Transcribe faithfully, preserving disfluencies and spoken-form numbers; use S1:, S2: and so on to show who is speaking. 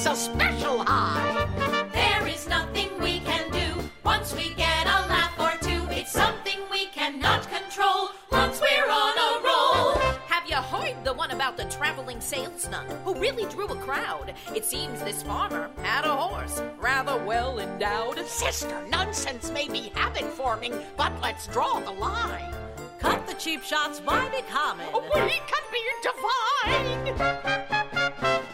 S1: It's a special high.
S2: There is nothing we can do once we get a laugh or two. It's something we cannot control once we're on a roll.
S3: Have you heard the one about the traveling salesman who really drew a crowd? It seems this farmer had a horse rather well endowed.
S1: Sister, nonsense may be habit forming, but let's draw the line.
S4: Cut the cheap shots, why be common?
S1: We can be divine.